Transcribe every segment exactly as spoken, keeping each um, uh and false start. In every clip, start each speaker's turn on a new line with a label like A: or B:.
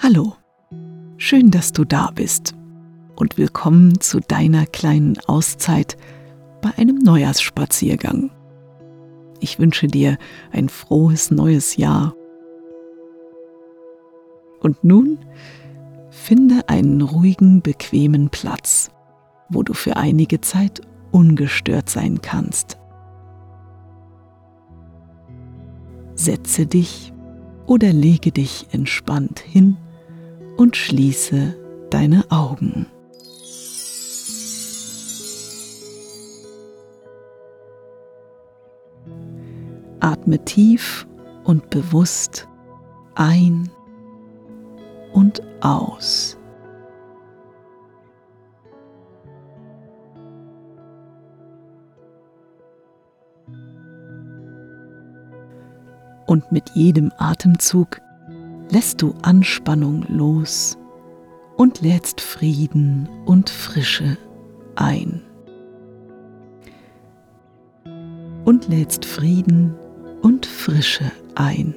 A: Hallo, schön, dass du da bist und willkommen zu deiner kleinen Auszeit bei einem Neujahrsspaziergang. Ich wünsche dir ein frohes neues Jahr. Und nun finde einen ruhigen, bequemen Platz, wo du für einige Zeit ungestört sein kannst. Setze dich oder lege dich entspannt hin und schließe deine Augen. Atme tief und bewusst ein und aus. Und mit jedem Atemzug lässt du Anspannung los und lädst Frieden und Frische ein. Und lädst Frieden und Frische ein.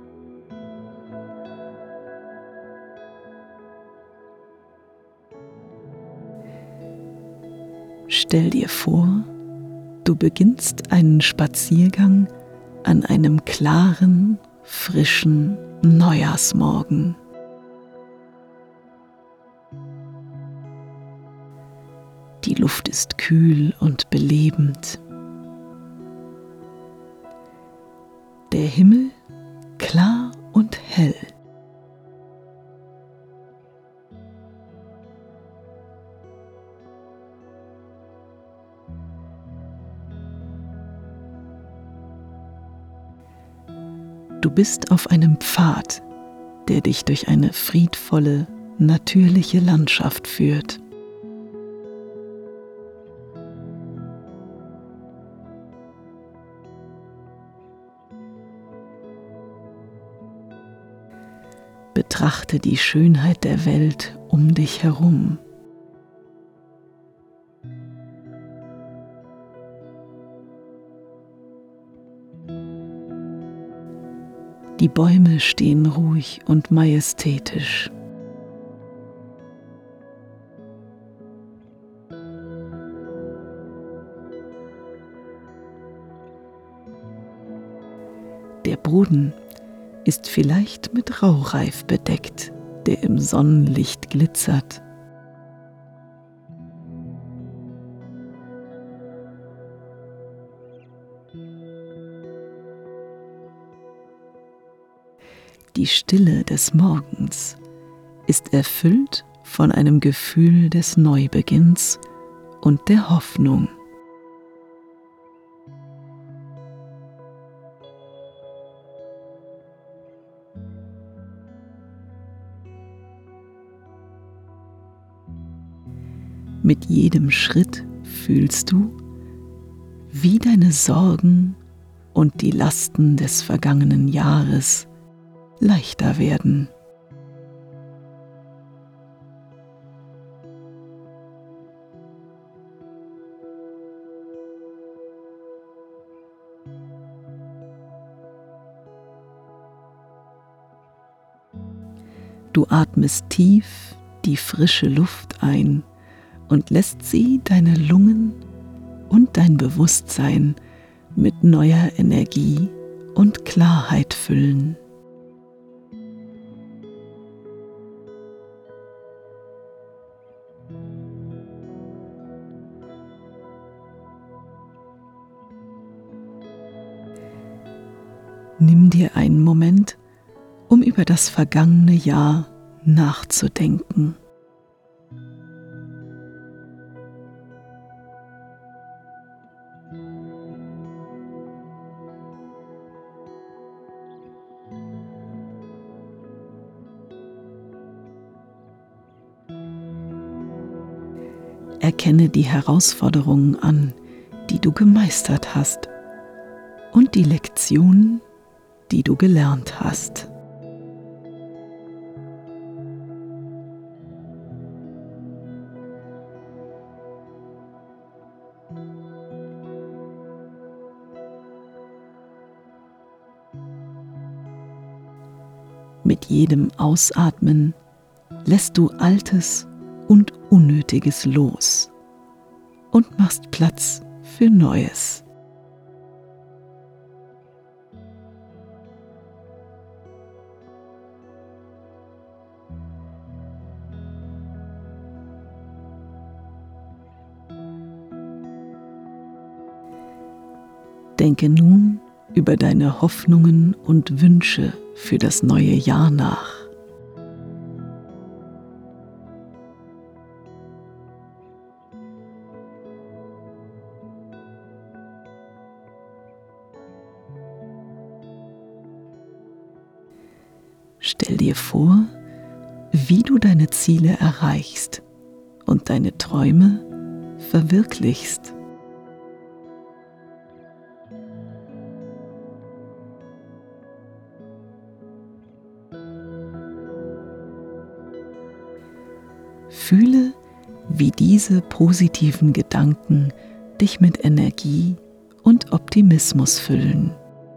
A: Stell dir vor, du beginnst einen Spaziergang an einem klaren, frischen Neujahrsmorgen. Die Luft ist kühl und belebend. Der Himmel klar und hell. Du bist auf einem Pfad, der dich durch eine friedvolle, natürliche Landschaft führt. Betrachte die Schönheit der Welt um dich herum. Die Bäume stehen ruhig und majestätisch. Der Boden ist vielleicht mit Raureif bedeckt, der im Sonnenlicht glitzert. Die Stille des Morgens ist erfüllt von einem Gefühl des Neubeginns und der Hoffnung. Mit jedem Schritt fühlst du, wie deine Sorgen und die Lasten des vergangenen Jahres leichter werden. Du atmest tief die frische Luft ein und lässt sie deine Lungen und dein Bewusstsein mit neuer Energie und Klarheit füllen. Nimm dir einen Moment, um über das vergangene Jahr nachzudenken. Erkenne die Herausforderungen an, die du gemeistert hast, und die Lektionen, die du gelernt hast. Mit jedem Ausatmen lässt du Altes und Unnötiges los und machst Platz für Neues. Denke nun über deine Hoffnungen und Wünsche für das neue Jahr nach. Stell dir vor, wie du deine Ziele erreichst und deine Träume verwirklichst. Fühle, wie diese positiven Gedanken dich mit Energie und Optimismus füllen.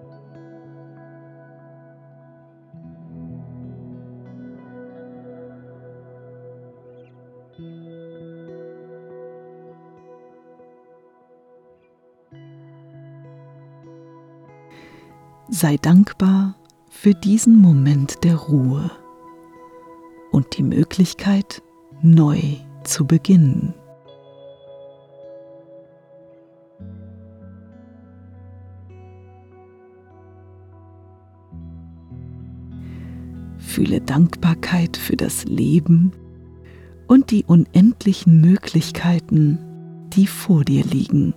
A: Sei dankbar für diesen Moment der Ruhe und die Möglichkeit, neu zu beginnen. Fühle Dankbarkeit für das Leben und die unendlichen Möglichkeiten, die vor dir liegen.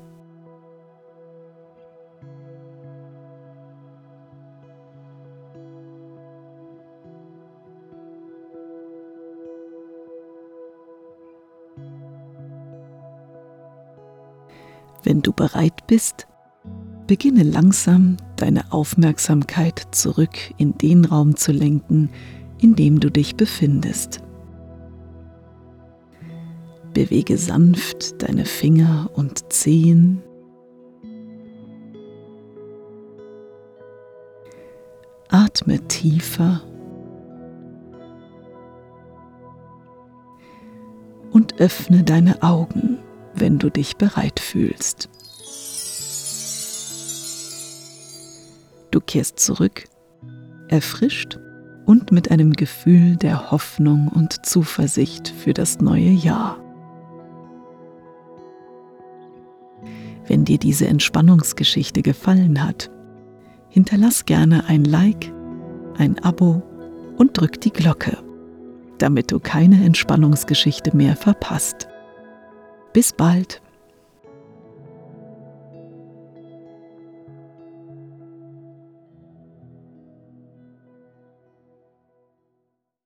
A: Wenn du bereit bist, beginne langsam deine Aufmerksamkeit zurück in den Raum zu lenken, in dem du dich befindest. Bewege sanft deine Finger und Zehen. Atme tiefer und öffne deine Augen, wenn du dich bereit fühlst. Du kehrst zurück, erfrischt und mit einem Gefühl der Hoffnung und Zuversicht für das neue Jahr. Wenn dir diese Entspannungsgeschichte gefallen hat, hinterlass gerne ein Like, ein Abo und drück die Glocke, damit du keine Entspannungsgeschichte mehr verpasst. Bis bald!